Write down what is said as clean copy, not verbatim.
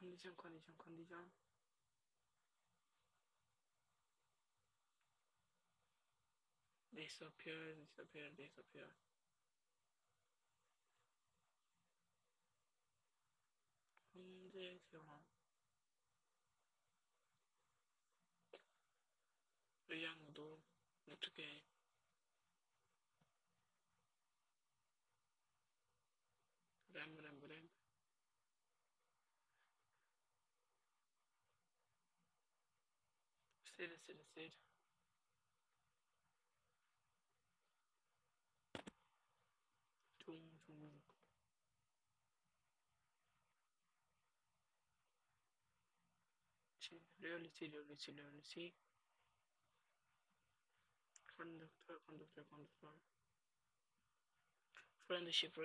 condition. Disappear. Condition. Triangle. 어떻게? 램. Sit. 중. Reality. Conductor. Friendship.